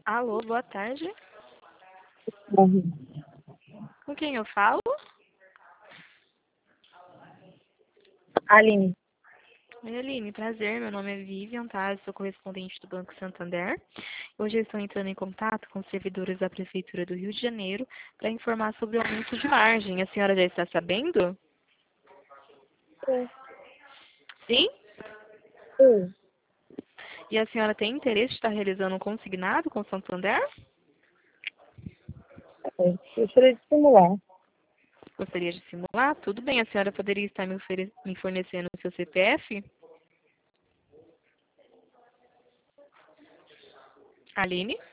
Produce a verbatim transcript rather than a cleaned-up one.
Alô, boa tarde. Uhum. Com quem eu falo? Aline. Oi, Aline, prazer. Meu nome é Vivian, tá? Eu sou correspondente do Banco Santander. Hoje eu estou entrando em contato com os servidores da Prefeitura do Rio de Janeiro para informar sobre o aumento de margem. A senhora já está sabendo? Sim. Sim? Sim. E a senhora tem interesse de estar realizando um consignado com o Santander? É, gostaria de simular. Gostaria de simular? Tudo bem, a senhora poderia estar me, ofere- me fornecendo o seu C P F? Aline?